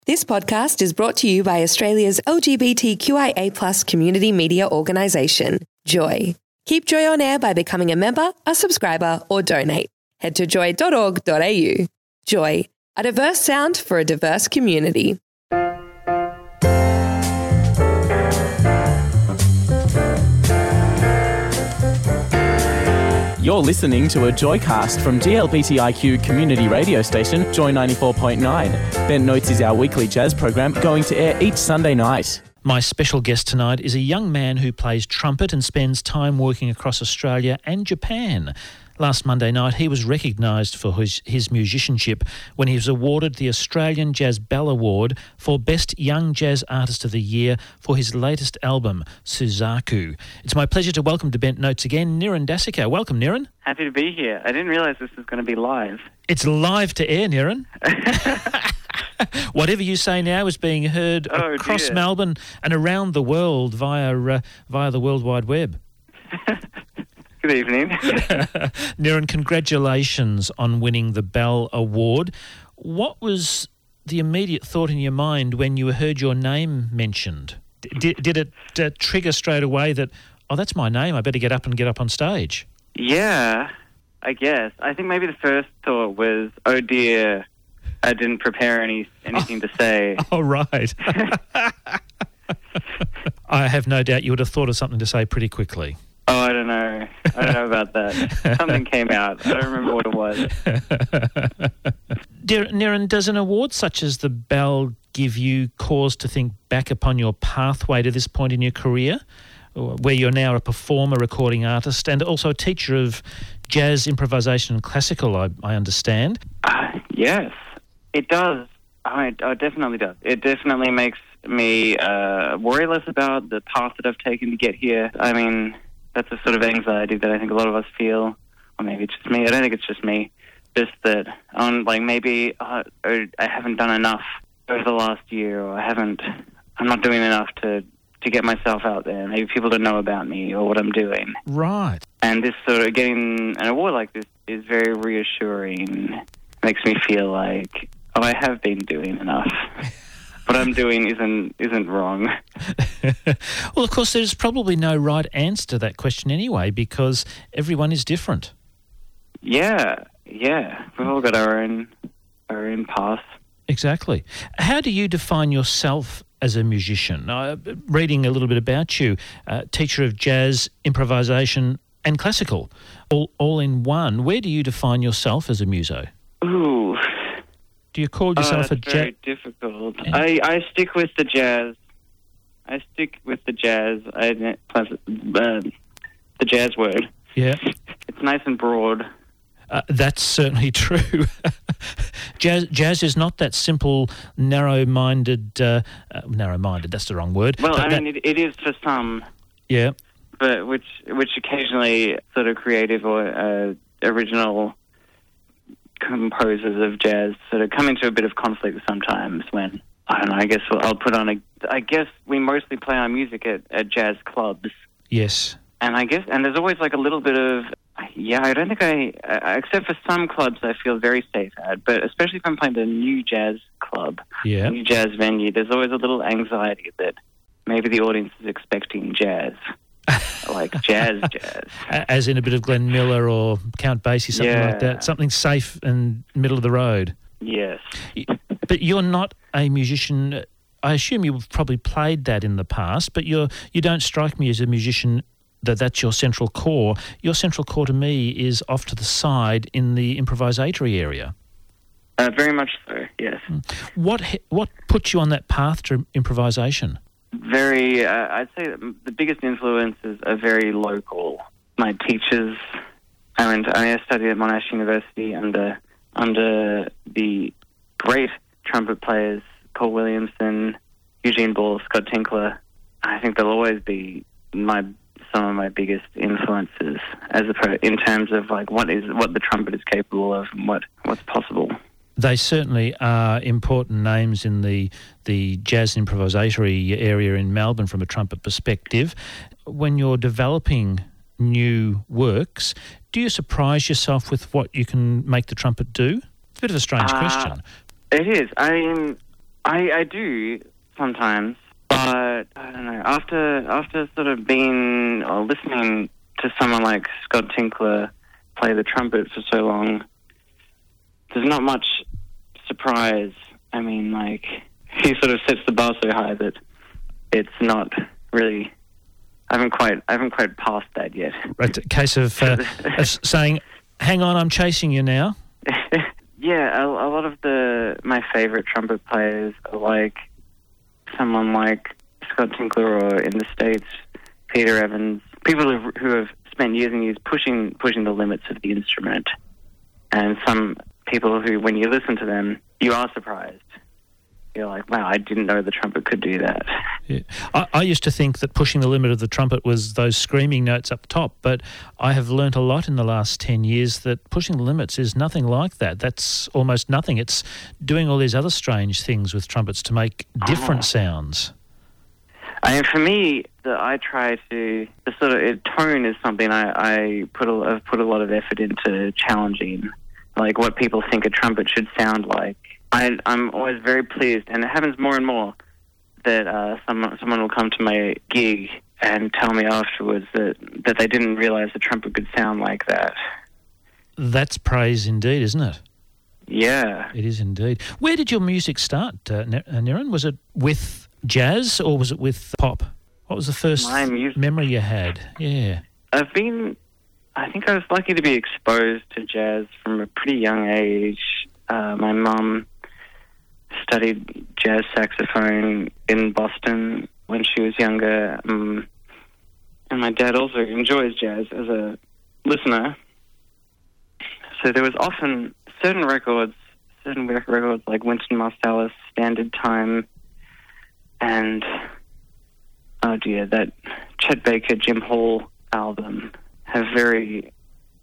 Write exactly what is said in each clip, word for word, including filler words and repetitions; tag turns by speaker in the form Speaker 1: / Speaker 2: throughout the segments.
Speaker 1: This podcast is brought to you by Australia's L G B T Q I A plus community media organisation, Joy. Keep Joy on air by becoming a member, a subscriber or donate. Head to joy dot org dot a u. Joy, a diverse sound for a diverse community.
Speaker 2: You're listening to a Joycast from G L B T I Q community radio station, Joy ninety-four point nine. Bent Notes is our weekly jazz program going to air each Sunday night.
Speaker 3: My special guest tonight is a young man who plays trumpet and spends time working across Australia and Japan. Last Monday night, he was recognised for his, his musicianship when he was awarded the Australian Jazz Bell Award for Best Young Jazz Artist of the Year for his latest album, Suzaku. It's my pleasure to welcome to Bent Notes again, Niran Dasika. Welcome, Niran.
Speaker 4: Happy to be here. I didn't realise this was going to be live.
Speaker 3: It's live to air, Niran. Whatever you say now is being heard
Speaker 4: oh,
Speaker 3: across
Speaker 4: dear.
Speaker 3: Melbourne and around the world via uh, via the World Wide Web.
Speaker 4: Good evening.
Speaker 3: Niran, congratulations on winning the Bell Award. What was the immediate thought in your mind when you heard your name mentioned? D- did it uh, trigger straight away that, oh, that's my name, I better get up and get up on stage?
Speaker 4: Yeah, I guess. I think maybe the first thought was, oh dear, I didn't prepare any anything
Speaker 3: oh.
Speaker 4: to say.
Speaker 3: Oh, right. I have no doubt you would have thought of something to say pretty quickly.
Speaker 4: Oh, I don't know. I don't know about that. Something came out. I don't remember what it was.
Speaker 3: Dear Niran, does an award such as the Bell give you cause to think back upon your pathway to this point in your career, where you're now a performer, recording artist, and also a teacher of jazz, improvisation and classical, I, I understand?
Speaker 4: Uh, yes, it does. I, oh, it definitely does. It definitely makes me uh, worry less about the path that I've taken to get here. I mean, that's the sort of anxiety that I think a lot of us feel, or maybe it's just me. I don't think it's just me. Just that, um, like maybe uh, I haven't done enough over the last year, or I haven't. I'm not doing enough to to get myself out there. Maybe people don't know about me or what I'm doing.
Speaker 3: Right.
Speaker 4: And this sort of getting an award like this is very reassuring. Makes me feel like, oh, I have been doing enough. What I'm doing isn't isn't wrong.
Speaker 3: Well, of course, there's probably no right answer to that question anyway, because everyone is different.
Speaker 4: Yeah, yeah. We've all got our own our own path.
Speaker 3: Exactly. How do you define yourself as a musician? Uh, reading a little bit about you, uh, teacher of jazz, improvisation and classical, all all in one. Where do you define yourself as a muso?
Speaker 4: Ooh.
Speaker 3: Do you call yourself
Speaker 4: oh,
Speaker 3: a
Speaker 4: jazz? Very difficult. I, I stick with the jazz. I stick with the jazz. I uh, the jazz word.
Speaker 3: Yeah.
Speaker 4: It's nice and broad.
Speaker 3: Uh, that's certainly true. jazz, jazz is not that simple, narrow-minded. Uh, uh, narrow-minded. That's the wrong word.
Speaker 4: Well,
Speaker 3: but
Speaker 4: I
Speaker 3: that,
Speaker 4: mean, it, it is for some.
Speaker 3: Yeah.
Speaker 4: But which which occasionally sort of creative or uh, original composers of jazz sort of come into a bit of conflict sometimes when, I don't know, I guess I'll put on a, I guess we mostly play our music at, at jazz clubs.
Speaker 3: Yes.
Speaker 4: And I guess, and there's always like a little bit of, yeah, I don't think I, uh, except for some clubs I feel very safe at, but especially if I'm playing a new jazz club,
Speaker 3: yeah.
Speaker 4: new jazz venue, there's always a little anxiety that maybe the audience is expecting jazz. Like jazz, jazz.
Speaker 3: As in a bit of Glenn Miller or Count Basie, something
Speaker 4: yeah.
Speaker 3: like that. Something safe and middle of the road.
Speaker 4: Yes.
Speaker 3: But you're not a musician. I assume you've probably played that in the past, but you're, you don't strike me as a musician that that's your central core. Your central core to me is off to the side in the improvisatory area.
Speaker 4: Uh, very much so, yes.
Speaker 3: What, what put you on that path to improvisation?
Speaker 4: Very, uh, I'd say that the biggest influences are very local. My teachers, I went, I, mean, I studied at Monash University under under the great trumpet players Paul Williamson, Eugene Ball, Scott Tinkler. I think they'll always be my some of my biggest influences as a, in terms of like what is what the trumpet is capable of and what, what's possible.
Speaker 3: They certainly are important names in the the jazz improvisatory area in Melbourne from a trumpet perspective. When you're developing new works, do you surprise yourself with what you can make the trumpet do? It's a bit of a strange
Speaker 4: uh,
Speaker 3: question.
Speaker 4: It is. I mean, I, I do sometimes, but I don't know. After after sort of being or listening to someone like Scott Tinkler play the trumpet for so long, there's not much surprise. I mean, like, he sort of sets the bar so high that it's not really. I haven't quite. I haven't quite passed that yet.
Speaker 3: Right, a case of, uh, of saying, "Hang on, I'm chasing you now."
Speaker 4: Yeah, a, a lot of the my favourite trumpet players are like someone like Scott Tinkler, or in the States, Peter Evans. People who, who have spent years and years pushing pushing the limits of the instrument, and some people who, when you listen to them, you are surprised. You're like, wow, I didn't know the trumpet could do that.
Speaker 3: Yeah. I, I used to think that pushing the limit of the trumpet was those screaming notes up top, but I have learnt a lot in the last ten years that pushing the limits is nothing like that. That's almost nothing. It's doing all these other strange things with trumpets to make different oh. sounds.
Speaker 4: I mean, for me, the, I try to, the sort of it, tone is something I, I put a, I've put a lot of effort into challenging, like what people think a trumpet should sound like. I, I'm always very pleased, and it happens more and more, that uh, someone someone will come to my gig and tell me afterwards that, that they didn't realise the trumpet could sound like that.
Speaker 3: That's praise indeed, isn't it?
Speaker 4: Yeah.
Speaker 3: It is indeed. Where did your music start, uh, Niran? Was it with jazz or was it with pop? What was the first
Speaker 4: my music-
Speaker 3: memory you had? Yeah.
Speaker 4: I've been, I think I was lucky to be exposed to jazz from a pretty young age. Uh, my mum studied jazz saxophone in Boston when she was younger, um, and my dad also enjoys jazz as a listener. So there was often certain records, certain records like Wynton Marsalis, Standard Time, and, oh dear, that Chet Baker, Jim Hall album have very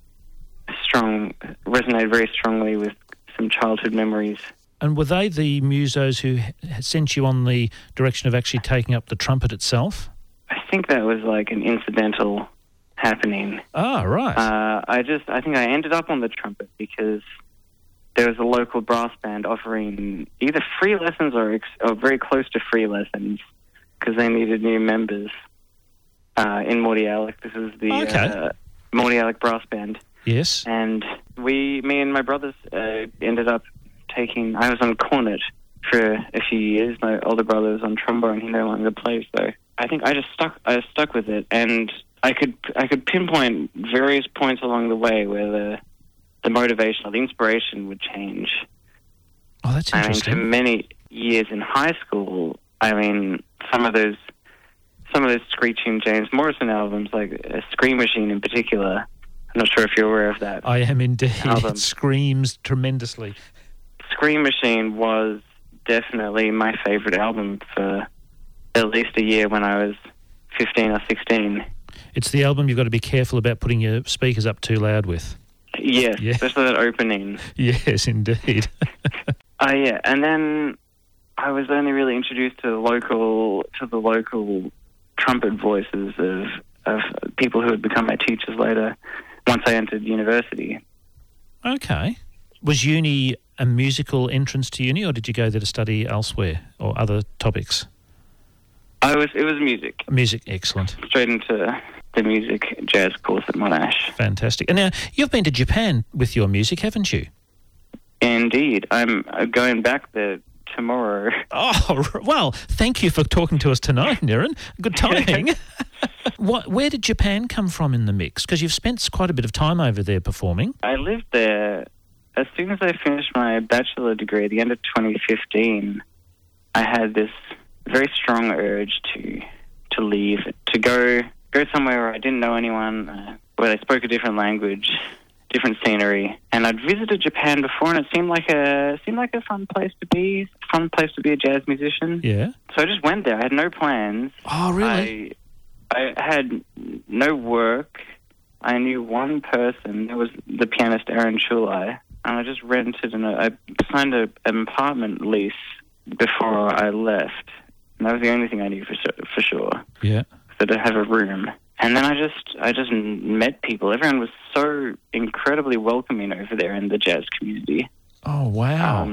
Speaker 4: strong, resonate very strongly with some childhood memories.
Speaker 3: And were they the musos who had sent you on the direction of actually taking up the trumpet itself?
Speaker 4: I think that was like an incidental happening.
Speaker 3: Ah, right.
Speaker 4: Uh, I just, I think I ended up on the trumpet because there was a local brass band offering either free lessons or, ex- or very close to free lessons because they needed new members uh, in Mordialloc. This is the
Speaker 3: okay.
Speaker 4: uh, Mordialloc Brass Band.
Speaker 3: Yes.
Speaker 4: And we, me and my brothers uh, ended up taking, I was on cornet for a few years. My older brother was on trombone. He no longer plays, though. I think I just stuck, I stuck with it, and I could, I could pinpoint various points along the way where the, the motivation or the inspiration would change.
Speaker 3: Oh, that's interesting.
Speaker 4: I mean, for many years in high school, I mean, some of those, some of those screeching James Morrison albums, like uh, Scream Machine in particular. I'm not sure if you're aware of that.
Speaker 3: I am indeed.
Speaker 4: Album.
Speaker 3: It screams tremendously.
Speaker 4: Scream Machine was definitely my favourite album for at least a year when I was fifteen or sixteen.
Speaker 3: It's the album you've got to be careful about putting your speakers up too loud with.
Speaker 4: Yes,
Speaker 3: yeah.
Speaker 4: Especially that opening.
Speaker 3: Yes, indeed.
Speaker 4: Oh, uh, yeah, and then I was only really introduced to the local, to the local trumpet voices of, of people who would become my teachers later once I entered university.
Speaker 3: Okay. Was uni a musical entrance to uni, or did you go there to study elsewhere or other topics?
Speaker 4: I was. It was music.
Speaker 3: Music, excellent.
Speaker 4: Straight into the music jazz course at Monash.
Speaker 3: Fantastic. And now, you've been to Japan with your music, haven't you?
Speaker 4: Indeed. I'm going back there tomorrow.
Speaker 3: Oh, well, thank you for talking to us tonight, Niran. Good timing. What, where did Japan come from in the mix? Because you've spent quite a bit of time over there performing.
Speaker 4: I lived there. As soon as I finished my bachelor degree at the end of twenty fifteen, I had this very strong urge to to leave, to go go somewhere where I didn't know anyone, uh, where they spoke a different language, different scenery. And I'd visited Japan before, and it seemed like a seemed like a fun place to be, fun place to be a jazz musician.
Speaker 3: Yeah.
Speaker 4: So I just went there. I had no plans.
Speaker 3: Oh, really?
Speaker 4: I, I had no work. I knew one person. It was the pianist Aaron Chulai. And I just rented, and I signed a, an apartment lease before I left. And that was the only thing I knew for for sure.
Speaker 3: Yeah.
Speaker 4: So to have a room. And then I just I just met people. Everyone was so incredibly welcoming over there in the jazz community.
Speaker 3: Oh, wow.
Speaker 4: Um,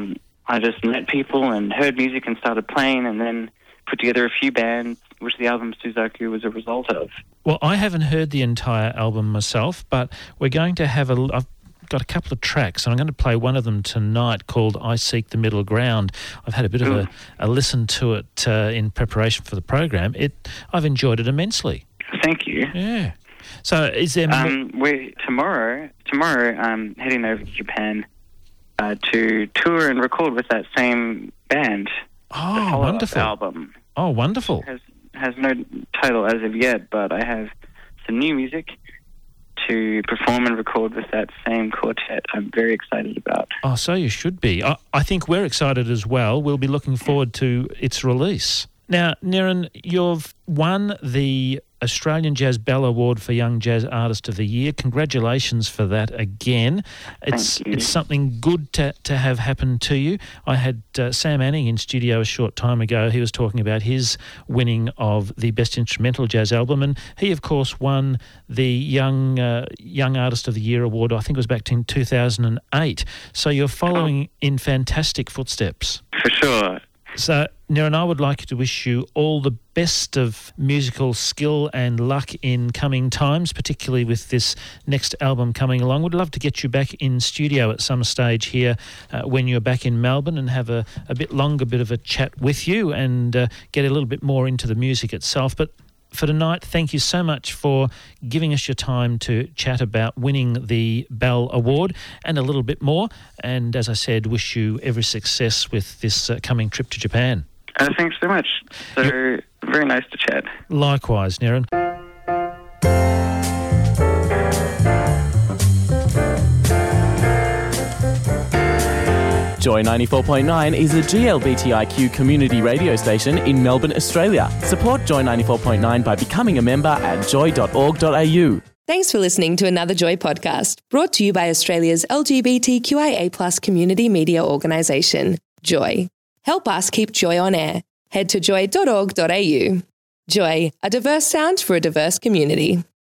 Speaker 4: I just met people and heard music and started playing, and then put together a few bands, which the album Suzaku was a result of.
Speaker 3: Well, I haven't heard the entire album myself, but we're going to have a... I've got a couple of tracks, and I'm going to play one of them tonight called I Seek the Middle Ground. I've had a bit of a, a listen to it uh, in preparation for the program. It, I've enjoyed it immensely.
Speaker 4: Thank you.
Speaker 3: Yeah. So is there...
Speaker 4: Um, we're, tomorrow, tomorrow I'm heading over to Japan uh, to tour and record with that same band.
Speaker 3: Oh, wonderful.
Speaker 4: Album.
Speaker 3: Oh, wonderful.
Speaker 4: Has, has no title as of yet, but I have some new music to perform and record with that same quartet I'm very excited about.
Speaker 3: Oh, so you should be. I, I think we're excited as well. We'll be looking forward to its release. Now, Niran, you've won the Australian Jazz Bell Award for Young Jazz Artist of the Year. Congratulations for that again. It's
Speaker 4: Thank you.
Speaker 3: It's something good to, to have happen to you. I had uh, Sam Anning in studio a short time ago. He was talking about his winning of the Best Instrumental Jazz Album, and he, of course, won the Young uh, Young Artist of the Year award, I think it was back in two thousand eight. So you're following oh. in fantastic footsteps.
Speaker 4: For sure.
Speaker 3: So, Niran, I would like to wish you all the best of musical skill and luck in coming times, particularly with this next album coming along. Would love to get you back in studio at some stage here uh, when you're back in Melbourne and have a, a bit longer bit of a chat with you and uh, get a little bit more into the music itself. But for tonight, thank you so much for giving us your time to chat about winning the Bell Award and a little bit more. And as I said, wish you every success with this uh, coming trip to Japan.
Speaker 4: Uh, thanks so much. So You're... very nice to chat.
Speaker 3: Likewise, Niran.
Speaker 2: Joy ninety-four point nine is a G L B T I Q community radio station in Melbourne, Australia. Support Joy ninety-four point nine by becoming a member at joy dot org dot a u.
Speaker 1: Thanks for listening to another Joy podcast, brought to you by Australia's L G B T Q I A plus community media organisation, Joy. Help us keep Joy on air. Head to joy dot org dot a u. Joy, a diverse sound for a diverse community.